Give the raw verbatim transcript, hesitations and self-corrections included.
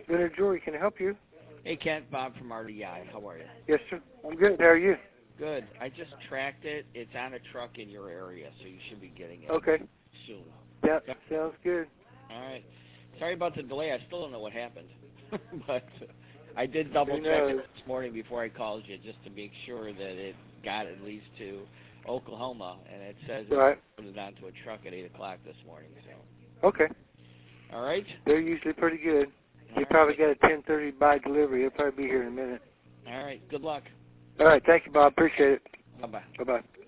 Leonard Jewelry, can I help you? Hey, Kent, Bob from R D I. How are you? Yes, sir. I'm good. How are you? Good. I just tracked it. It's on a truck in your area, so you should be getting it Okay. soon. Yeah, sounds good. All right. Sorry about the delay. I still don't know what happened. But I did double-check it this morning before I called you just to make sure that it got at least to Oklahoma, and it says right. it put it onto a truck at eight o'clock this morning. So. Okay. All right. They're usually pretty good. All you right. probably got a ten thirty by delivery. It'll probably be here in a minute. All right. Good luck. All right. Thank you, Bob. Appreciate it. Bye-bye. Bye-bye.